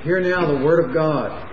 Hear now the Word of God.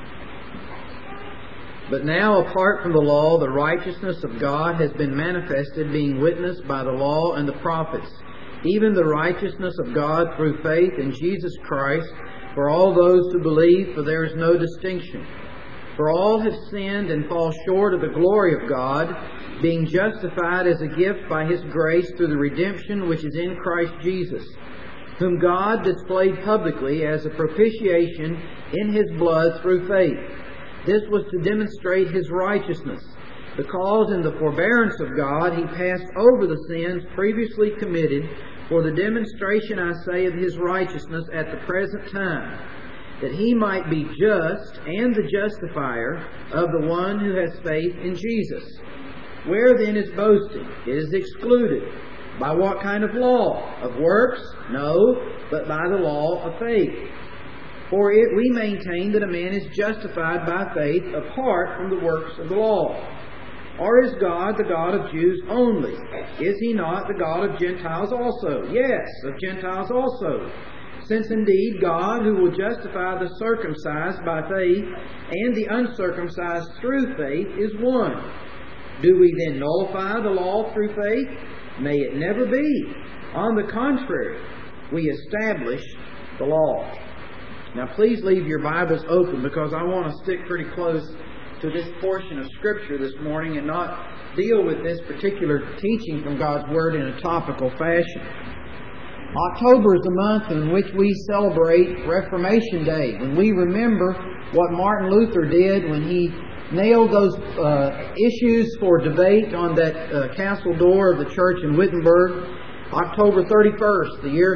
But now, apart from the law, the righteousness of God has been manifested, being witnessed by the law and the prophets, even the righteousness of God through faith in Jesus Christ, for all those who believe, for there is no distinction. For all have sinned and fall short of the glory of God, being justified as a gift by His grace through the redemption which is in Christ Jesus, whom God displayed publicly as a propitiation in His blood through faith. This was to demonstrate His righteousness, because in the forbearance of God He passed over the sins previously committed for the demonstration, I say, of His righteousness at the present time, that He might be just and the justifier of the one who has faith in Jesus. Where then is boasting? It is excluded. By what kind of law? Of works? No, but by the law of faith. For we maintain that a man is justified by faith apart from the works of the law. Or is God the God of Jews only? Is He not the God of Gentiles also? Yes, of Gentiles also. Since indeed God, who will justify the circumcised by faith and the uncircumcised through faith, is one. Do we then nullify the law through faith? May it never be. On the contrary, we establish the law. Now please leave your Bibles open, because I want to stick pretty close to this portion of Scripture this morning and not deal with this particular teaching from God's Word in a topical fashion. October is the month in which we celebrate Reformation Day, when we remember what Martin Luther did when he nailed those issues for debate on that castle door of the church in Wittenberg, October 31st, the year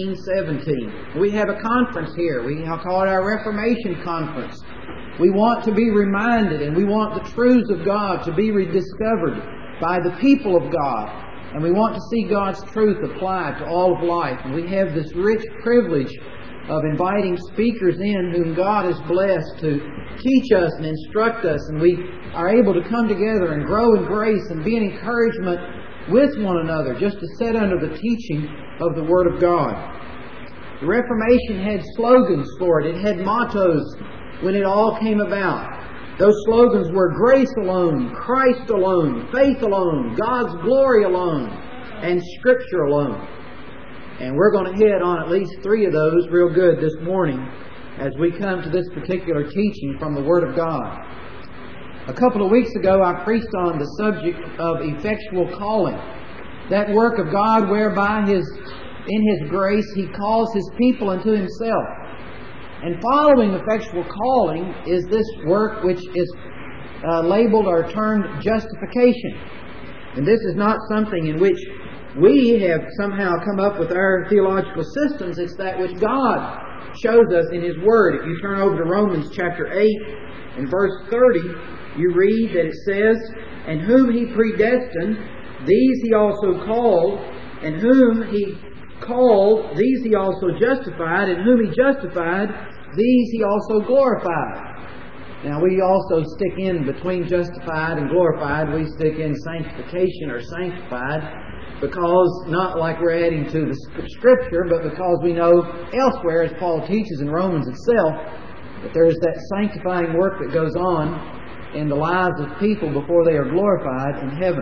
1517. We have a conference here. We call it our Reformation Conference. We want to be reminded, and we want the truths of God to be rediscovered by the people of God. And we want to see God's truth applied to all of life. And we have this rich privilege of inviting speakers in whom God has blessed to teach us and instruct us. And we are able to come together and grow in grace and be an encouragement with one another, just to sit under the teaching of the Word of God. The Reformation had slogans for it. It had mottos when it all came about. Those slogans were grace alone, Christ alone, faith alone, God's glory alone, and Scripture alone. And we're going to hit on at least 3 of those real good this morning as we come to this particular teaching from the Word of God. A couple of weeks ago, I preached on the subject of effectual calling. That work of God whereby in His grace He calls His people unto Himself. And following effectual calling is this work which is labeled or termed justification. And this is not something in which we have somehow come up with our theological systems. It's that which God shows us in His Word. If you turn over to Romans chapter 8 and verse 30, you read that it says, "And whom He predestined, these He also called, and whom He called, these He also justified, and whom He justified, these He also glorified." Now we also stick in between justified and glorified, we stick in sanctification or sanctified, because not like we're adding to the Scripture, but because we know elsewhere, as Paul teaches in Romans itself, that there's that sanctifying work that goes on in the lives of people before they are glorified in heaven.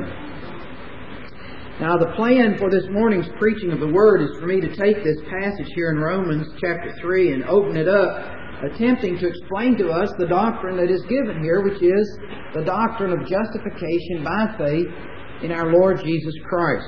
Now the plan for this morning's preaching of the Word is for me to take this passage here in Romans chapter 3 and open it up, attempting to explain to us the doctrine that is given here, which is the doctrine of justification by faith in our Lord Jesus Christ.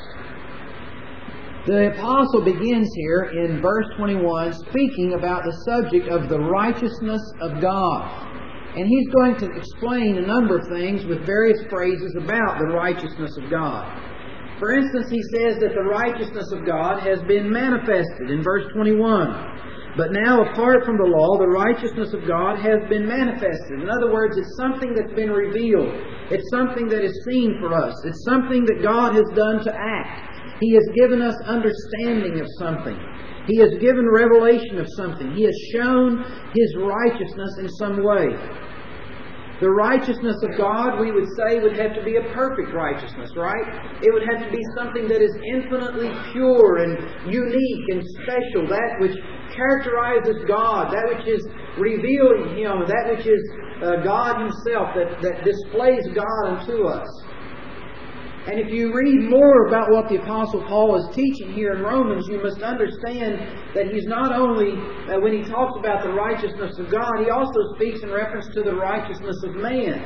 The apostle begins here in verse 21 speaking about the subject of the righteousness of God. And he's going to explain a number of things with various phrases about the righteousness of God. For instance, he says that the righteousness of God has been manifested in verse 21. But now, apart from the law, the righteousness of God has been manifested. In other words, it's something that's been revealed. It's something that is seen for us. It's something that God has done to act. He has given us understanding of something. He has given revelation of something. He has shown His righteousness in some way. The righteousness of God, we would say, would have to be a perfect righteousness, right? It would have to be something that is infinitely pure and unique and special, that which characterizes God, that which is revealing Him, that which is God Himself, that displays God unto us. And if you read more about what the Apostle Paul is teaching here in Romans, you must understand that he's not only, when he talks about the righteousness of God, he also speaks in reference to the righteousness of man.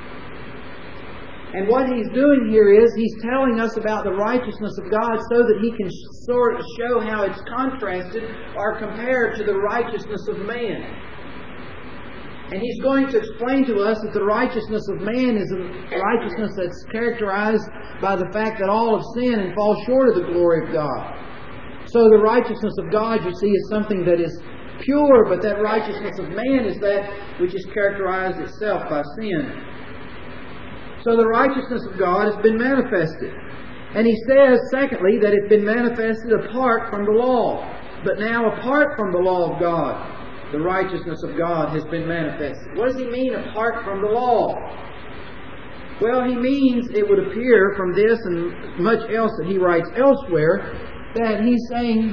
And what he's doing here is he's telling us about the righteousness of God so that he can sort of show how it's contrasted or compared to the righteousness of man. And he's going to explain to us that the righteousness of man is a righteousness that's characterized by the fact that all have sinned and fall short of the glory of God. So the righteousness of God, you see, is something that is pure, but that righteousness of man is that which is characterized itself by sin. So the righteousness of God has been manifested. And he says, secondly, that it's been manifested apart from the law. But now, apart from the law of God, the righteousness of God has been manifested. What does he mean, apart from the law? Well, he means, it would appear from this and much else that he writes elsewhere, that he's saying,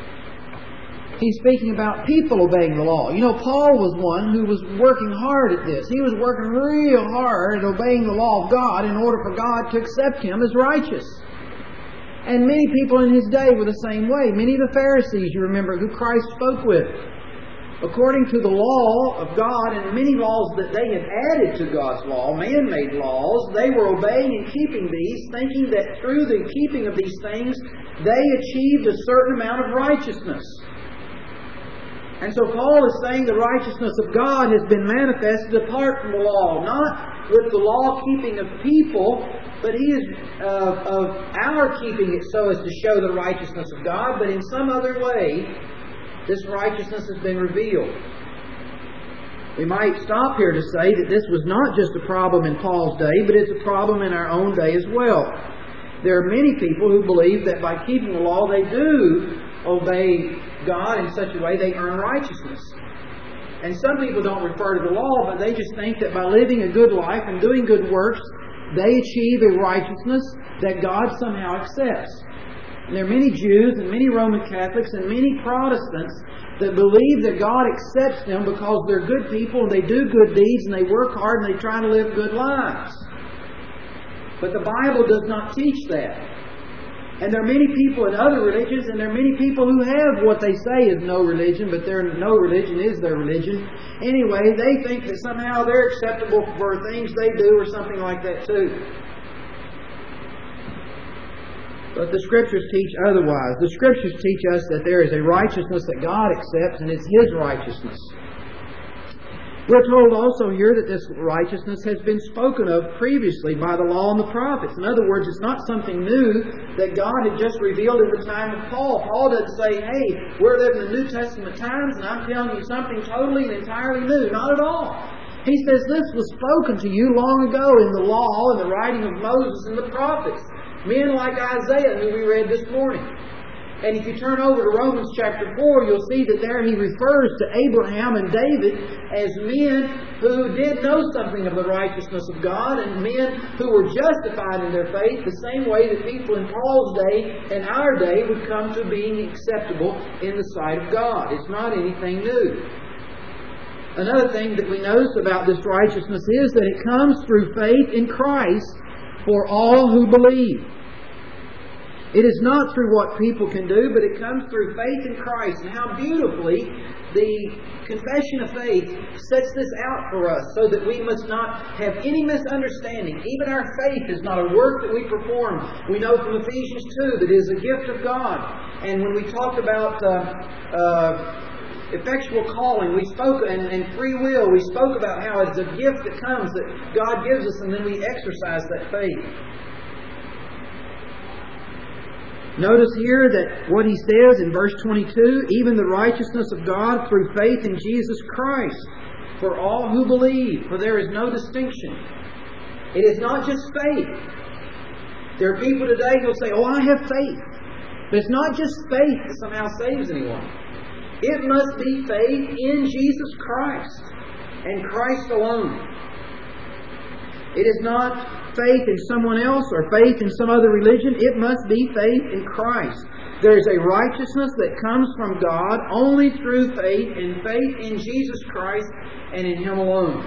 he's speaking about people obeying the law. You know, Paul was one who was working hard at this. He was working real hard at obeying the law of God in order for God to accept him as righteous. And many people in his day were the same way. Many of the Pharisees, you remember, who Christ spoke with, according to the law of God and many laws that they had added to God's law, man-made laws, they were obeying and keeping these, thinking that through the keeping of these things, they achieved a certain amount of righteousness. And so Paul is saying the righteousness of God has been manifested apart from the law, not with the law-keeping of people, but He is of our keeping it so as to show the righteousness of God, but in some other way, this righteousness has been revealed. We might stop here to say that this was not just a problem in Paul's day, but it's a problem in our own day as well. There are many people who believe that by keeping the law, they do obey God in such a way they earn righteousness. And some people don't refer to the law, but they just think that by living a good life and doing good works, they achieve a righteousness that God somehow accepts. There are many Jews and many Roman Catholics and many Protestants that believe that God accepts them because they're good people and they do good deeds and they work hard and they try to live good lives. But the Bible does not teach that. And there are many people in other religions, and there are many people who have what they say is no religion, but their no religion is their religion. Anyway, they think that somehow they're acceptable for things they do or something like that too. But the Scriptures teach otherwise. The Scriptures teach us that there is a righteousness that God accepts, and it's His righteousness. We're told also here that this righteousness has been spoken of previously by the law and the prophets. In other words, it's not something new that God had just revealed in the time of Paul. Paul doesn't say, hey, we're living in New Testament times and I'm telling you something totally and entirely new. Not at all. He says this was spoken to you long ago in the law and the writing of Moses and the prophets. Men like Isaiah, who we read this morning. And if you turn over to Romans chapter 4, you'll see that there he refers to Abraham and David as men who did know something of the righteousness of God and men who were justified in their faith the same way that people in Paul's day and our day would come to being acceptable in the sight of God. It's not anything new. Another thing that we notice about this righteousness is that it comes through faith in Christ for all who believe. It is not through what people can do, but it comes through faith in Christ. And how beautifully the confession of faith sets this out for us so that we must not have any misunderstanding. Even our faith is not a work that we perform. We know from Ephesians 2 that it is a gift of God. And when we talked about effectual calling, we spoke, and free will, we spoke about how it's a gift that comes, that God gives us, and then we exercise that faith. Notice here that what he says in verse 22, even the righteousness of God through faith in Jesus Christ for all who believe, for there is no distinction. It is not just faith. There are people today who will say, oh, I have faith. But it's not just faith that somehow saves anyone. It must be faith in Jesus Christ and Christ alone. It is not faith in someone else or faith in some other religion. It must be faith in Christ. There is a righteousness that comes from God only through faith, and faith in Jesus Christ and in Him alone.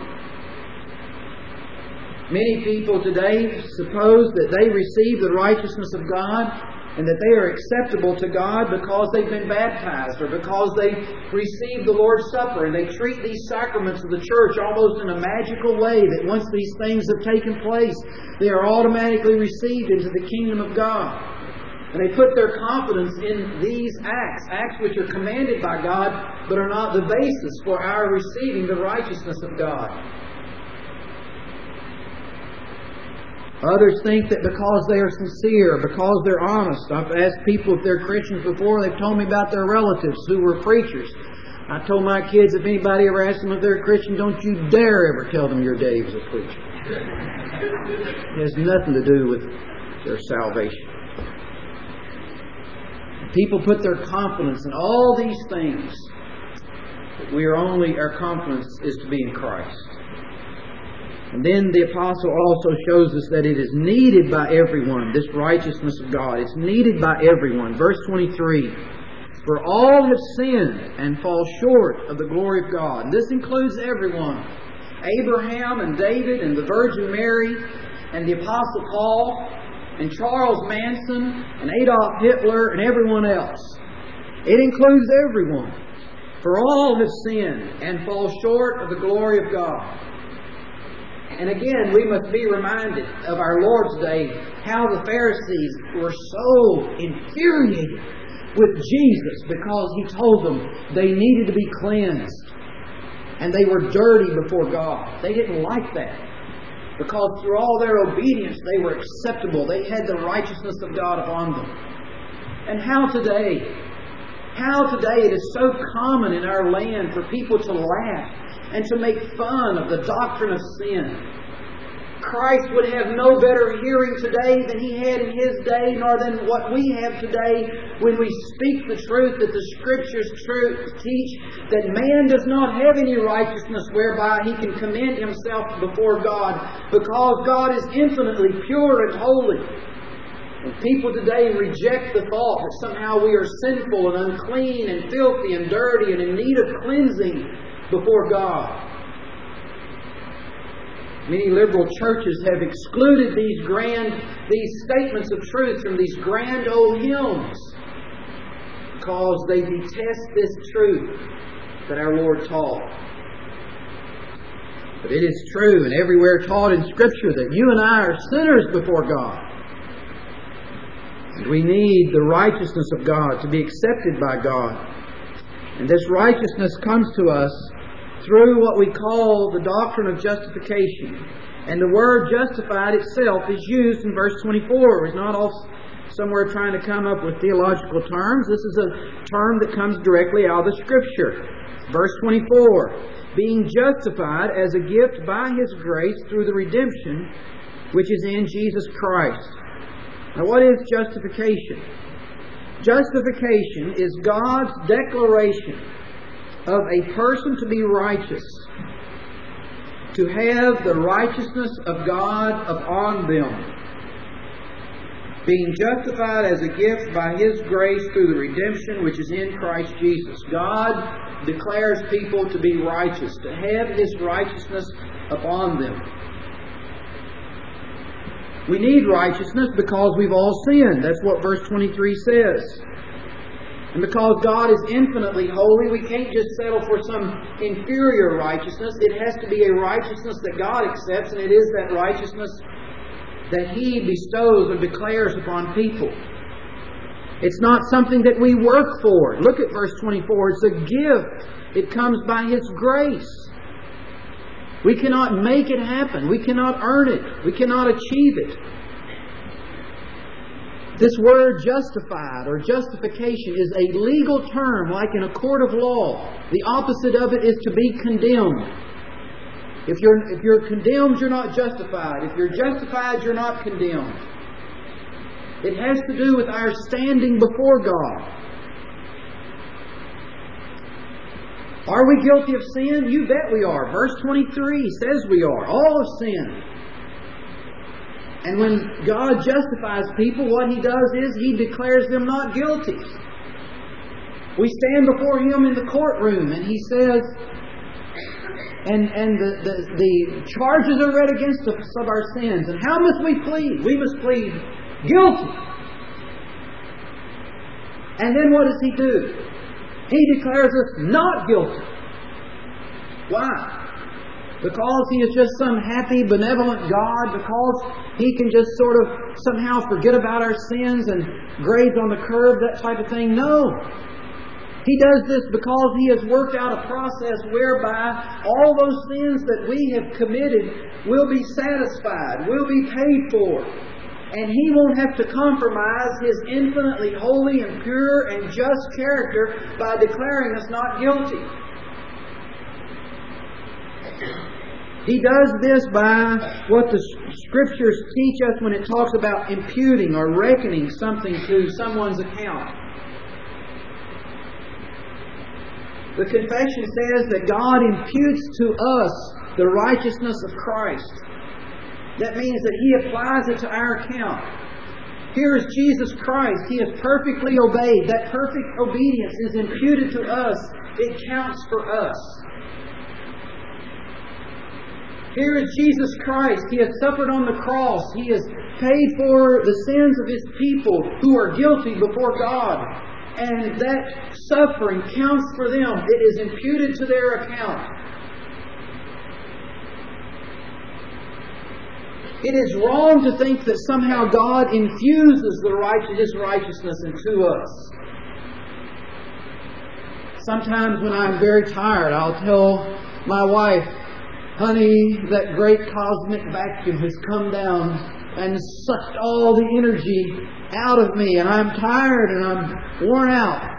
Many people today suppose that they receive the righteousness of God and that they are acceptable to God because they've been baptized or because they received the Lord's Supper, and they treat these sacraments of the church almost in a magical way, that once these things have taken place, they are automatically received into the kingdom of God. And they put their confidence in these acts which are commanded by God, but are not the basis for our receiving the righteousness of God. Others think that because they are sincere, because they're honest. I've asked people if they're Christians before. They've told me about their relatives who were preachers. I told my kids, if anybody ever asks them if they're a Christian, don't you dare ever tell them your daddy was a preacher. It has nothing to do with their salvation. People put their confidence in all these things. But our confidence is to be in Christ. And then the Apostle also shows us that it is needed by everyone, this righteousness of God. It's needed by everyone. Verse 23, for all have sinned and fall short of the glory of God. And this includes everyone. Abraham and David and the Virgin Mary and the Apostle Paul and Charles Manson and Adolf Hitler and everyone else. It includes everyone. For all have sinned and fall short of the glory of God. And again, we must be reminded of our Lord's day, how the Pharisees were so infuriated with Jesus because He told them they needed to be cleansed. And they were dirty before God. They didn't like that. Because through all their obedience, they were acceptable. They had the righteousness of God upon them. And how today it is so common in our land for people to laugh and to make fun of the doctrine of sin. Christ would have no better hearing today than He had in His day, nor than what we have today when we speak the truth that the Scriptures teach, that man does not have any righteousness whereby he can commend himself before God, because God is infinitely pure and holy. And people today reject the thought that somehow we are sinful and unclean and filthy and dirty and in need of cleansing before God. Many liberal churches have excluded these statements of truth from these grand old hymns because they detest this truth that our Lord taught. But it is true and everywhere taught in Scripture that you and I are sinners before God. And we need the righteousness of God to be accepted by God. And this righteousness comes to us through what we call the doctrine of justification. And the word justified itself is used in verse 24. It's not off somewhere trying to come up with theological terms. This is a term that comes directly out of the Scripture. Verse 24, being justified as a gift by His grace through the redemption which is in Jesus Christ. Now, what is justification? Justification is God's declaration of a person to be righteous, to have the righteousness of God upon them, being justified as a gift by His grace through the redemption which is in Christ Jesus. God declares people to be righteous, to have His righteousness upon them. We need righteousness because we've all sinned. That's what verse 23 says. And because God is infinitely holy, we can't just settle for some inferior righteousness. It has to be a righteousness that God accepts, and it is that righteousness that He bestows and declares upon people. It's not something that we work for. Look at verse 24. It's a gift. It comes by His grace. We cannot make it happen. We cannot earn it. We cannot achieve it. This word justified or justification is a legal term like in a court of law. The opposite of it is to be condemned. If you're condemned, you're not justified. If you're justified, you're not condemned. It has to do with our standing before God. Are we guilty of sin? You bet we are. Verse 23 says we are. All have sinned And when God justifies people, what He does is He declares them not guilty. We stand before Him in the courtroom and He says, and the charges are read against us of our sins. And how must we plead? We must plead guilty. And then what does He do? He declares us not guilty. Why? Because He is just some happy, benevolent God? Because He can just sort of somehow forget about our sins and grades on the curve, that type of thing? No. He does this because He has worked out a process whereby all those sins that we have committed will be satisfied, will be paid for. And He won't have to compromise His infinitely holy and pure and just character by declaring us not guilty. He does this by what the Scriptures teach us when it talks about imputing or reckoning something to someone's account. The confession says that God imputes to us the righteousness of Christ. That means that He applies it to our account. Here is Jesus Christ. He has perfectly obeyed. That perfect obedience is imputed to us. It counts for us. Here is Jesus Christ. He has suffered on the cross. He has paid for the sins of His people who are guilty before God. And that suffering counts for them. It is imputed to their account. It is wrong to think that somehow God infuses His righteousness into us. Sometimes when I'm very tired, I'll tell my wife, "Honey, that great cosmic vacuum has come down and sucked all the energy out of me, and I'm tired and I'm worn out."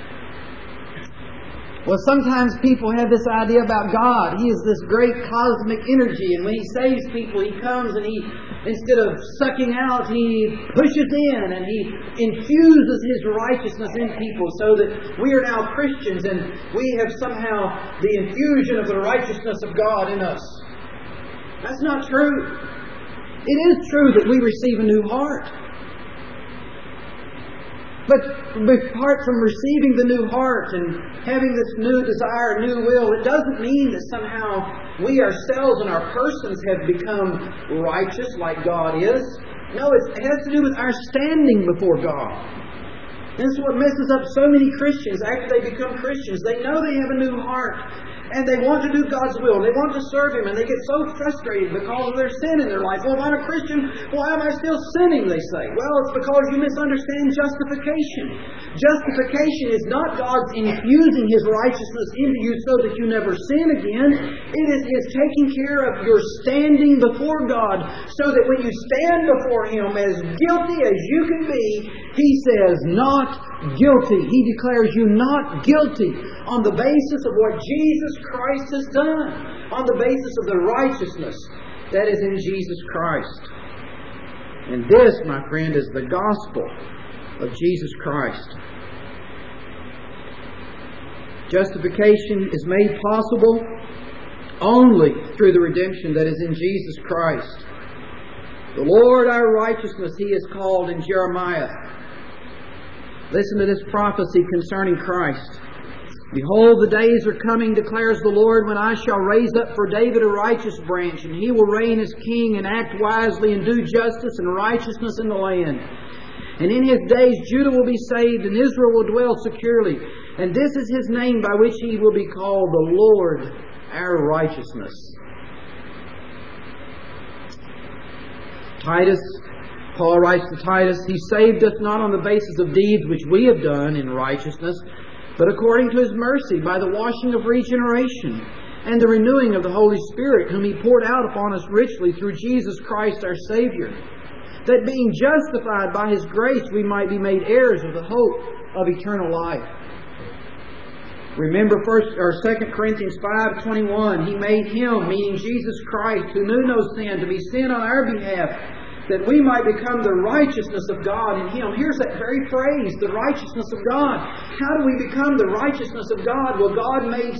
Well, sometimes people have this idea about God. He is this great cosmic energy, and when He saves people, He comes and He, instead of sucking out, He pushes in and He infuses His righteousness in people so that we are now Christians and we have somehow the infusion of the righteousness of God in us. That's not true. It is true that we receive a new heart. But apart from receiving the new heart and having this new desire, new will, it doesn't mean that somehow we ourselves and our persons have become righteous like God is. No, it has to do with our standing before God. This is what messes up so many Christians after they become Christians. They know they have a new heart and they want to do God's will. They want to serve Him and they get so frustrated because of their sin in their life. Well, if I'm a Christian, why am I still sinning, they say? Well, it's because you misunderstand justification. Justification is not God's infusing His righteousness into you so that you never sin again. It is His taking care of your standing before God so that when you stand before Him as guilty as you can be, He says, not guilty. He declares you not guilty on the basis of what Jesus Christ has done, on the basis of the righteousness that is in Jesus Christ. And this, my friend, is the gospel of Jesus Christ. Justification is made possible only through the redemption that is in Jesus Christ. The Lord our righteousness He is called in Jeremiah. Listen to this prophecy concerning Christ. "Behold, the days are coming, declares the Lord, when I shall raise up for David a righteous branch, and he will reign as king and act wisely and do justice and righteousness in the land. And in his days Judah will be saved, and Israel will dwell securely. And this is his name by which he will be called, the Lord our righteousness." Paul writes to Titus, "He saved us not on the basis of deeds which we have done in righteousness, but according to His mercy, by the washing of regeneration and the renewing of the Holy Spirit, whom He poured out upon us richly through Jesus Christ our Savior, that being justified by His grace we might be made heirs of the hope of eternal life." Remember 2 Corinthians 5:21, "He made Him," meaning Jesus Christ, "who knew no sin, to be sin on our behalf, that we might become the righteousness of God in Him." Here's that very phrase, the righteousness of God. How do we become the righteousness of God? Well, God made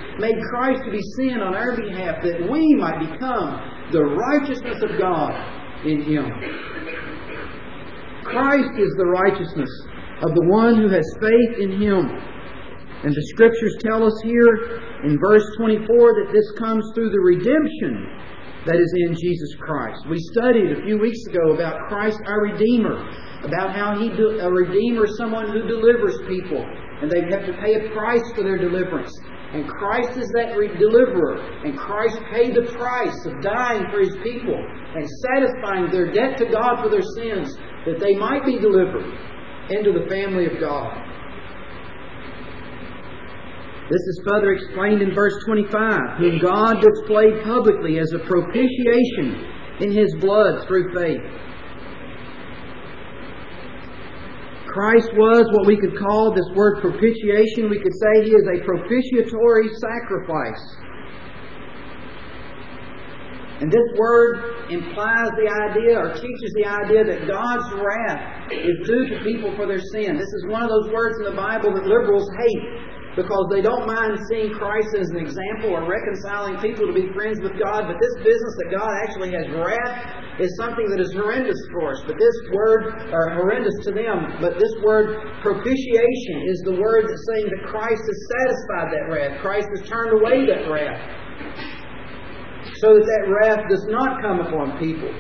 Christ to be sin on our behalf, that we might become the righteousness of God in Him. Christ is the righteousness of the one who has faith in Him. And the Scriptures tell us here in verse 24 that this comes through the redemption that is in Jesus Christ. We studied a few weeks ago about Christ our Redeemer, about how a Redeemer is someone who delivers people, and they have to pay a price for their deliverance. And Christ is that deliverer, and Christ paid the price of dying for His people and satisfying their debt to God for their sins, that they might be delivered into the family of God. This is further explained in verse 25, whom God displayed publicly as a propitiation in His blood through faith. Christ was what we could call, this word propitiation, we could say He is a propitiatory sacrifice. And this word implies the idea, or teaches the idea, that God's wrath is due to people for their sin. This is one of those words in the Bible that liberals hate, because they don't mind seeing Christ as an example or reconciling people to be friends with God. But this business that God actually has wrath is something that is horrendous for us. But this word, or horrendous to them, but this word propitiation is the word that's saying that Christ has satisfied that wrath. Christ has turned away that wrath, so that that wrath does not come upon people.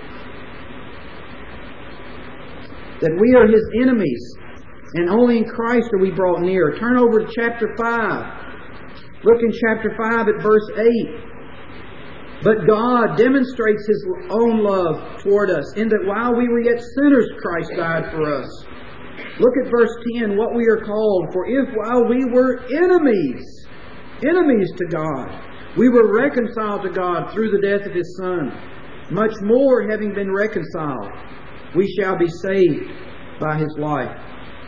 That we are His enemies, and only in Christ are we brought near. Turn over to chapter 5. Look in chapter 5 at verse 8. But God demonstrates His own love toward us, in that while we were yet sinners, Christ died for us. Look at verse 10, what we are called. For if while we were enemies to God, we were reconciled to God through the death of His Son, much more, having been reconciled, we shall be saved by His life.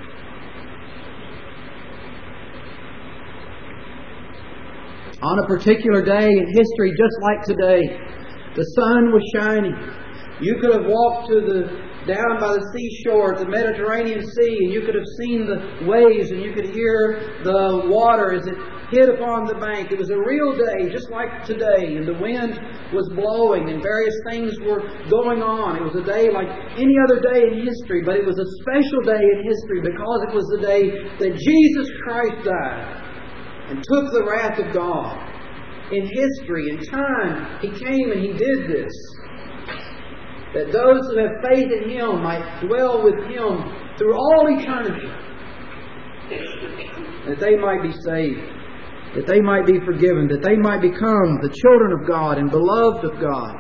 On a particular day in history, just like today, the sun was shining. You could have walked down by the seashore, the Mediterranean Sea, and you could have seen the waves, and you could hear the water as it hit upon the bank. It was a real day, just like today, and the wind was blowing, and various things were going on. It was a day like any other day in history, but it was a special day in history because it was the day that Jesus Christ died and took the wrath of God. In history, in time, He came and He did this, that those who have faith in Him might dwell with Him through all eternity, that they might be saved, that they might be forgiven, that they might become the children of God and beloved of God.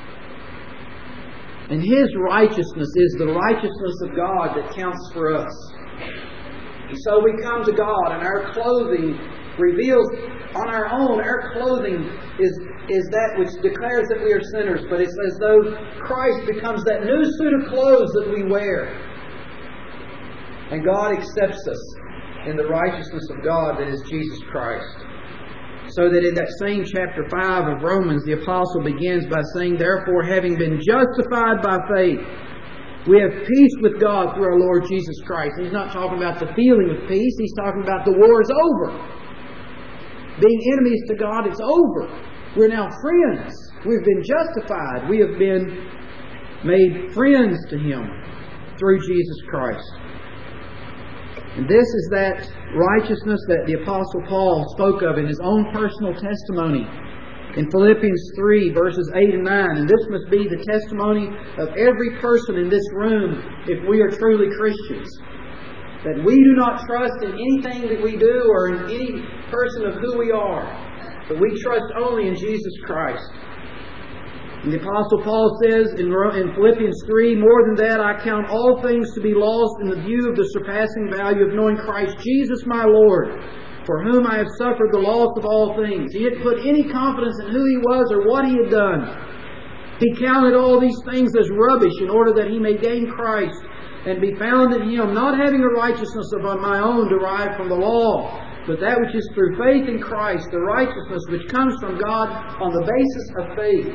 And His righteousness is the righteousness of God that counts for us. And so we come to God, and our clothing reveals on our own, our clothing is that which declares that we are sinners. But it's as though Christ becomes that new suit of clothes that we wear. And God accepts us in the righteousness of God that is Jesus Christ. So that in that same chapter 5 of Romans, the Apostle begins by saying, therefore, having been justified by faith, we have peace with God through our Lord Jesus Christ. He's not talking about the feeling of peace. He's talking about the war is over. Being enemies to God, it's over. We're now friends. We've been justified. We have been made friends to Him through Jesus Christ. And this is that righteousness that the Apostle Paul spoke of in his own personal testimony in Philippians 3, verses 8 and 9. And this must be the testimony of every person in this room if we are truly Christians. That we do not trust in anything that we do or in any person of who we are, but we trust only in Jesus Christ. And the Apostle Paul says in Philippians 3, more than that, I count all things to be lost in the view of the surpassing value of knowing Christ Jesus my Lord, for whom I have suffered the loss of all things. He didn't put any confidence in who He was or what He had done. He counted all these things as rubbish in order that he may gain Christ and be found in Him, not having a righteousness of my own derived from the law, but that which is through faith in Christ, the righteousness which comes from God on the basis of faith.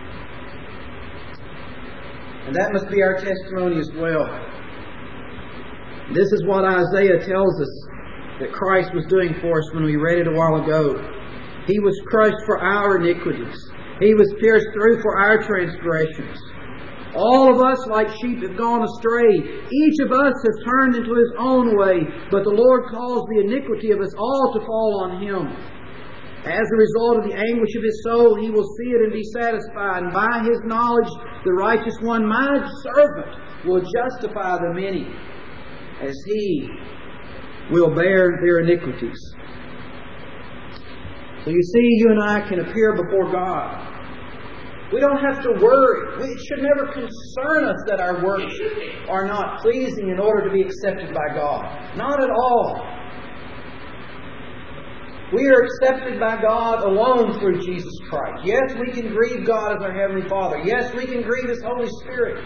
And that must be our testimony as well. This is what Isaiah tells us that Christ was doing for us when we read it a while ago. He was crushed for our iniquities. He was pierced through for our transgressions. All of us like sheep have gone astray. Each of us has turned into his own way, but the Lord calls the iniquity of us all to fall on him. As a result of the anguish of his soul, he will see it and be satisfied. And by his knowledge, the righteous one, my servant, will justify the many, as he will bear their iniquities. So you see, you and I can appear before God. We don't have to worry. It should never concern us that our works are not pleasing in order to be accepted by God. Not at all. We are accepted by God alone through Jesus Christ. Yes, we can grieve God as our Heavenly Father. Yes, we can grieve His Holy Spirit.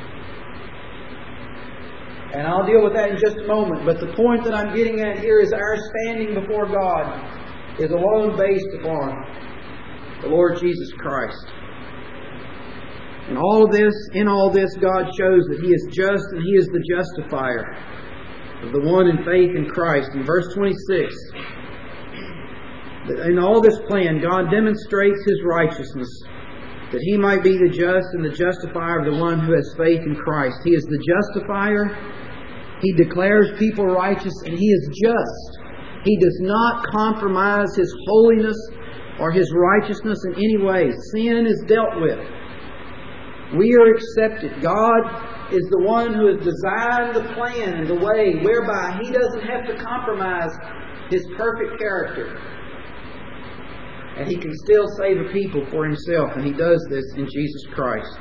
And I'll deal with that in just a moment. But the point that I'm getting at here is our standing before God is alone based upon the Lord Jesus Christ. In all this, God shows that He is just and He is the justifier of the one in faith in Christ. In verse 26, in all this plan, God demonstrates His righteousness, that He might be the just and the justifier of the one who has faith in Christ. He is the justifier. He declares people righteous, and He is just. He does not compromise His holiness or His righteousness in any way. Sin is dealt with. We are accepted. God is the one who has designed the plan and the way whereby He doesn't have to compromise His perfect character. And He can still save a people for Himself, and He does this in Jesus Christ.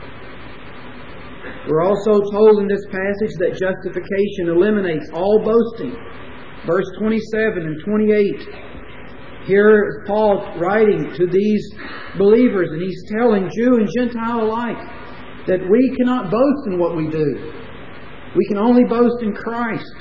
We're also told in this passage that justification eliminates all boasting. Verse 27 and 28. Here is Paul writing to these believers, and he's telling Jew and Gentile alike that we cannot boast in what we do. We can only boast in Christ.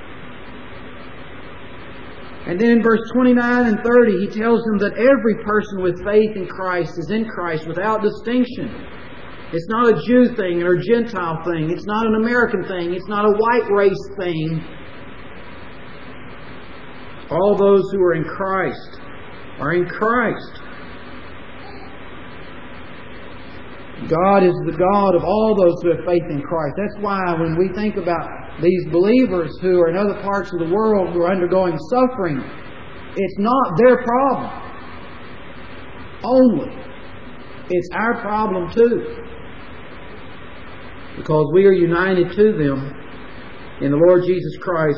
And then in verse 29 and 30, he tells them that every person with faith in Christ is in Christ without distinction. It's not a Jew thing or a Gentile thing. It's not an American thing. It's not a white race thing. All those who are in Christ are in Christ. God is the God of all those who have faith in Christ. That's why when we think about these believers who are in other parts of the world who are undergoing suffering, it's not their problem only. It's our problem too. Because we are united to them in the Lord Jesus Christ.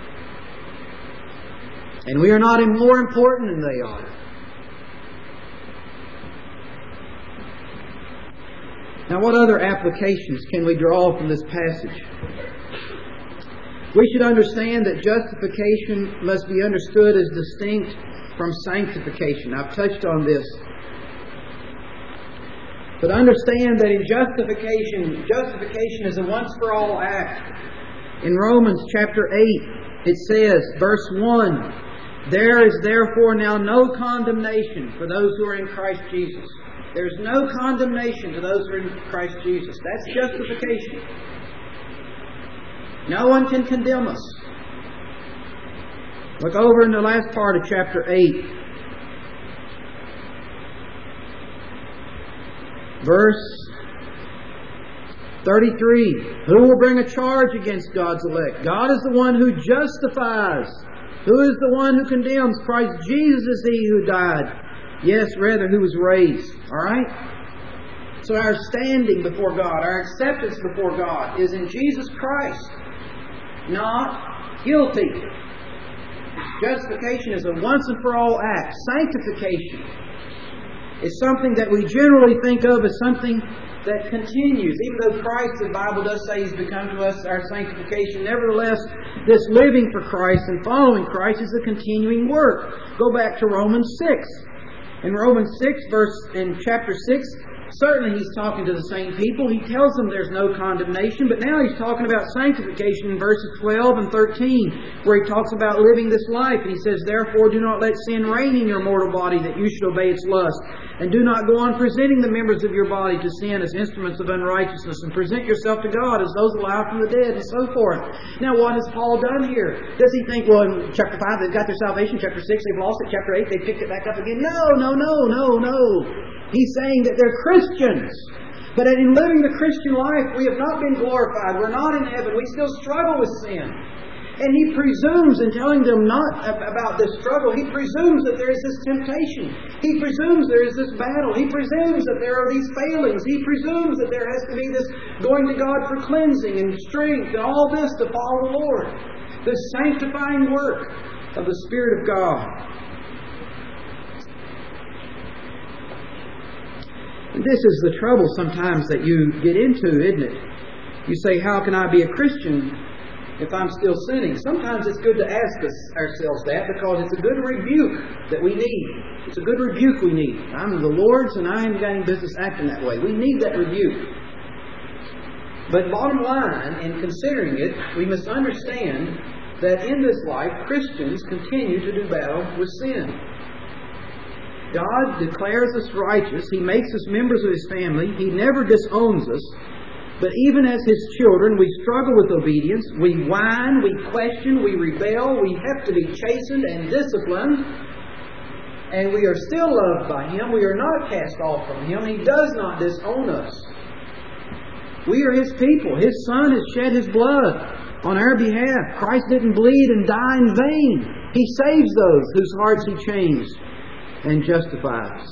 And we are not more important than they are. Now, what other applications can we draw from this passage? We should understand that justification must be understood as distinct from sanctification. I've touched on this. But understand that in justification is a once-for-all act. In Romans chapter 8, it says, verse 1, "There is therefore now no condemnation for those who are in Christ Jesus." There's no condemnation to those who are in Christ Jesus. That's justification. No one can condemn us. Look over in the last part of chapter 8. Verse 33. Who will bring a charge against God's elect? God is the one who justifies. Who is the one who condemns? Christ Jesus is He who died. Yes, rather, who was raised. Alright? So our standing before God, our acceptance before God is in Jesus Christ. Not guilty. Justification is a once and for all act. Sanctification is something that we generally think of as something that continues. Even though Christ, the Bible does say He's become to us our sanctification, nevertheless, this living for Christ and following Christ is a continuing work. Go back to Romans 6. In Romans 6, in chapter 6, certainly He's talking to the same people. He tells them there's no condemnation, but now He's talking about sanctification in verses 12 and 13, where He talks about living this life. And He says, "Therefore do not let sin reign in your mortal body, that you should obey its lust. And do not go on presenting the members of your body to sin as instruments of unrighteousness, and present yourself to God as those alive from the dead," and so forth. Now, what has Paul done here? Does he think, well, in chapter 5 they've got their salvation, chapter 6 they've lost it, chapter 8 they picked it back up again? No. He's saying that they're Christians. But in living the Christian life, we have not been glorified. We're not in heaven. We still struggle with sin. And He presumes, in telling them not about this struggle, He presumes that there is this temptation. He presumes there is this battle. He presumes that there are these failings. He presumes that there has to be this going to God for cleansing and strength and all this to follow the Lord. This sanctifying work of the Spirit of God. And this is the trouble sometimes that you get into, isn't it? You say, how can I be a Christian if I'm still sinning? Sometimes it's good to ask ourselves that, because it's a good rebuke that we need. It's a good rebuke we need. I'm the Lord's and I ain't got any business acting that way. We need that rebuke. But bottom line, in considering it, we must understand that in this life, Christians continue to do battle with sin. God declares us righteous. He makes us members of His family. He never disowns us. But even as His children, we struggle with obedience. We whine, we question, we rebel. We have to be chastened and disciplined. And we are still loved by Him. We are not cast off from Him. He does not disown us. We are His people. His Son has shed His blood on our behalf. Christ didn't bleed and die in vain. He saves those whose hearts He changed and justifies.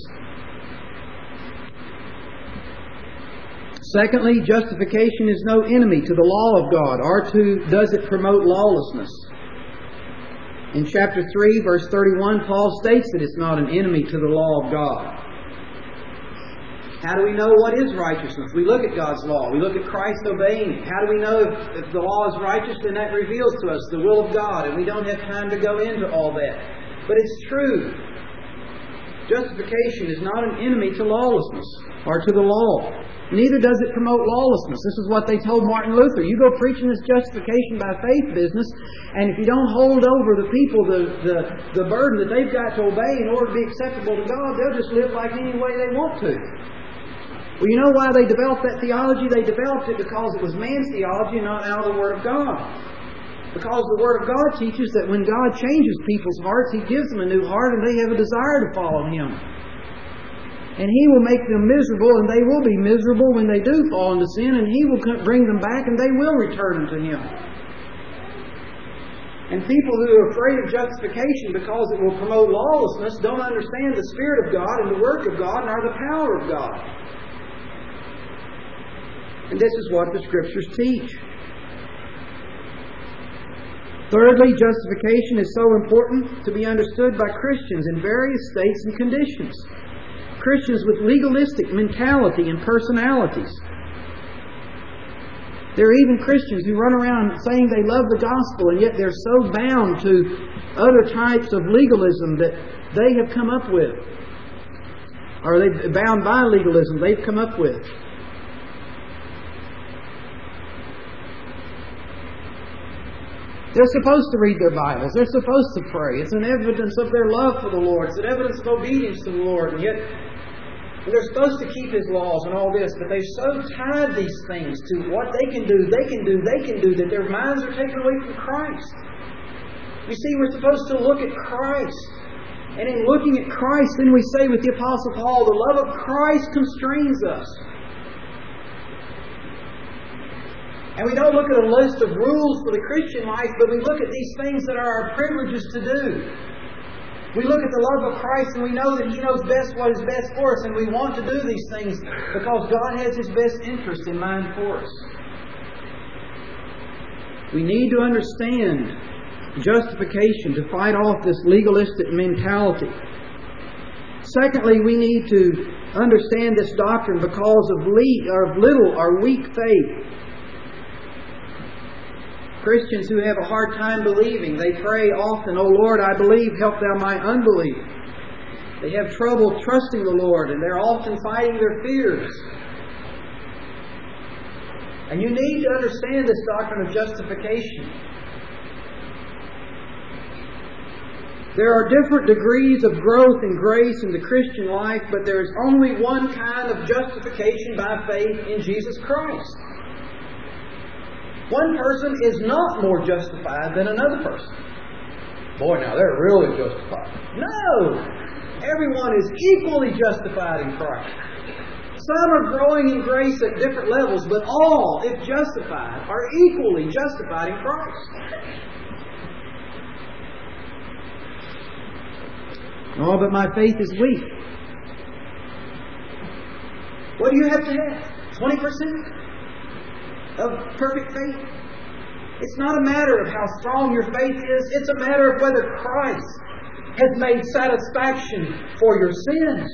Secondly, justification is no enemy to the law of God, or does it promote lawlessness. In chapter 3, verse 31, Paul states that it's not an enemy to the law of God. How do we know what is righteousness? We look at God's law. We look at Christ obeying it. How do we know if the law is righteous? Then that reveals to us the will of God, and we don't have time to go into all that. But it's true. Justification is not an enemy to lawlessness or to the law. Neither does it promote lawlessness. This is what they told Martin Luther. You go preaching this justification by faith business, and if you don't hold over the people the burden that they've got to obey in order to be acceptable to God, they'll just live like any way they want to. Well, you know why they developed that theology? They developed it because it was man's theology, not out of the Word of God. Because the Word of God teaches that when God changes people's hearts, He gives them a new heart and they have a desire to follow Him. And He will make them miserable, and they will be miserable when they do fall into sin, and He will bring them back and they will return unto Him. And people who are afraid of justification because it will promote lawlessness don't understand the Spirit of God and the work of God and the power of God. And this is what the Scriptures teach. Thirdly, justification is so important to be understood by Christians in various states and conditions. Christians with legalistic mentality and personalities. There are even Christians who run around saying they love the gospel, and yet they're so bound to other types of legalism that they have come up with. Or they're bound by legalism they've come up with. They're supposed to read their Bibles. They're supposed to pray. It's an evidence of their love for the Lord. It's an evidence of obedience to the Lord. And yet, they're supposed to keep His laws and all this, but they've so tied these things to what they can do, that their minds are taken away from Christ. You see, we're supposed to look at Christ. And in looking at Christ, then we say with the Apostle Paul, the love of Christ constrains us. And we don't look at a list of rules for the Christian life, but we look at these things that are our privileges to do. We look at the love of Christ and we know that He knows best what is best for us, and we want to do these things because God has His best interest in mind for us. We need to understand justification to fight off this legalistic mentality. Secondly, we need to understand this doctrine because of little or weak faith. Christians who have a hard time believing, they pray often, "O Lord, I believe, help Thou my unbelief." They have trouble trusting the Lord, and they're often fighting their fears. And you need to understand this doctrine of justification. There are different degrees of growth and grace in the Christian life, but there is only one kind of justification by faith in Jesus Christ. One person is not more justified than another person. Boy, now they're really justified. No! Everyone is equally justified in Christ. Some are growing in grace at different levels, but all, if justified, are equally justified in Christ. Oh, but my faith is weak. What do you have to have? 20% of perfect faith? It's not a matter of how strong your faith is. It's a matter of whether Christ has made satisfaction for your sins.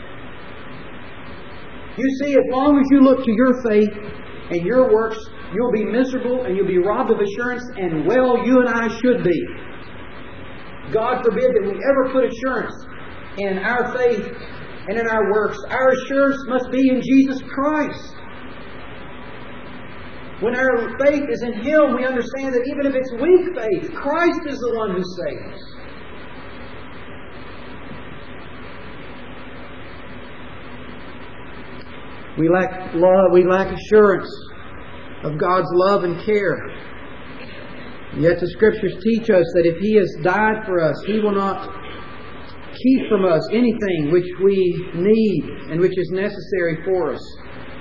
You see, as long as you look to your faith and your works, you'll be miserable and you'll be robbed of assurance, and well, you and I should be. God forbid that we ever put assurance in our faith and in our works. Our assurance must be in Jesus Christ. When our faith is in Him, we understand that even if it's weak faith, Christ is the one who saves. We lack love, we lack assurance of God's love and care. Yet the Scriptures teach us that if He has died for us, He will not keep from us anything which we need and which is necessary for us.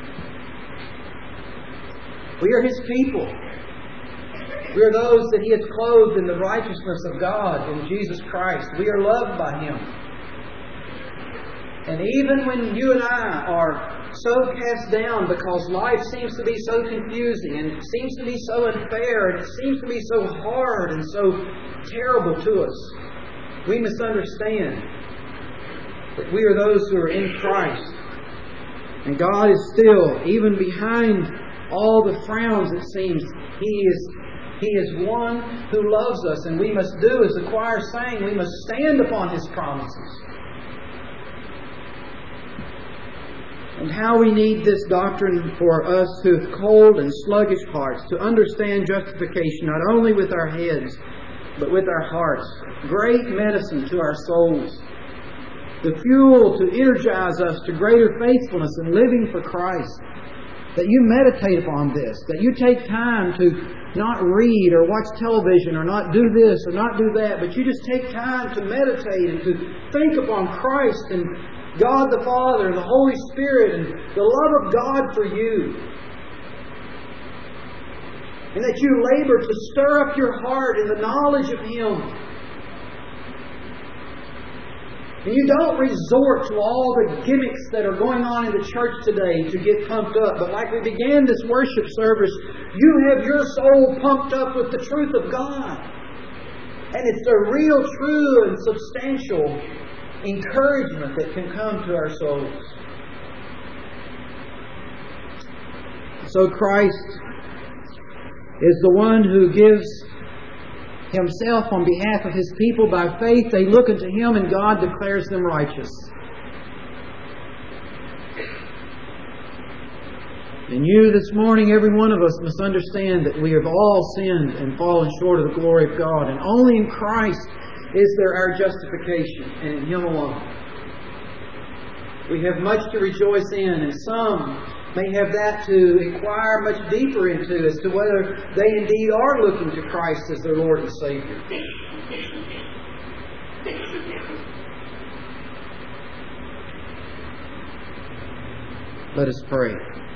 We are His people. We are those that He has clothed in the righteousness of God in Jesus Christ. We are loved by Him. And even when you and I are so cast down because life seems to be so confusing and it seems to be so unfair and it seems to be so hard and so terrible to us, we must understand that we are those who are in Christ. And God is still, even behind all the frowns it seems, He is one who loves us, and we must do, as the choir sang, we must stand upon His promises. And how we need this doctrine for us who have cold and sluggish hearts to understand justification not only with our heads, but with our hearts. Great medicine to our souls. The fuel to energize us to greater faithfulness in living for Christ. That you meditate upon this. That you take time to not read or watch television or not do this or not do that. But you just take time to meditate and to think upon Christ and God the Father and the Holy Spirit and the love of God for you. And that you labor to stir up your heart in the knowledge of Him. And you don't resort to all the gimmicks that are going on in the church today to get pumped up. But like we began this worship service, you have your soul pumped up with the truth of God. And it's a real, true, and substantial encouragement that can come to our souls. So Christ is the one who gives Himself on behalf of His people. By faith they look unto Him, and God declares them righteous. And you this morning, every one of us must understand that we have all sinned and fallen short of the glory of God. And only in Christ is there our justification, and in Him alone. We have much to rejoice in, and some may have that to inquire much deeper into as to whether they indeed are looking to Christ as their Lord and Savior. Let us pray.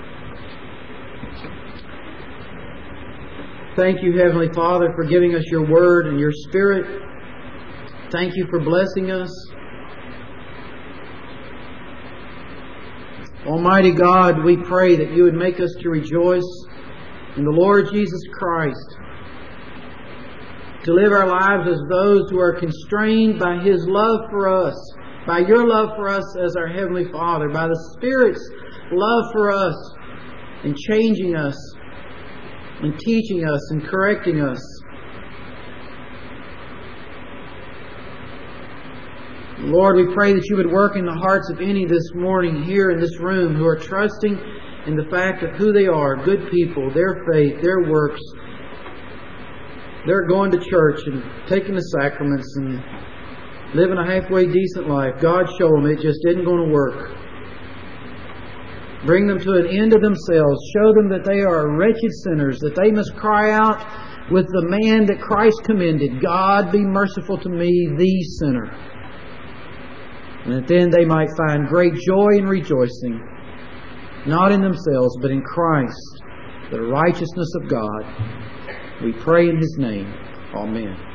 Thank you, Heavenly Father, for giving us your Word and your Spirit. Thank you for blessing us. Almighty God, we pray that you would make us to rejoice in the Lord Jesus Christ, to live our lives as those who are constrained by His love for us, by your love for us as our Heavenly Father, by the Spirit's love for us in changing us, in teaching us, and correcting us. Lord, we pray that you would work in the hearts of any this morning here in this room who are trusting in the fact of who they are, good people, their faith, their works. They're going to church and taking the sacraments and living a halfway decent life. God, show them it just isn't going to work. Bring them to an end of themselves. Show them that they are wretched sinners, that they must cry out with the man that Christ commended, God, be merciful to me, the sinner. And that then they might find great joy and rejoicing not in themselves, but in Christ, the righteousness of God. We pray in His name. Amen.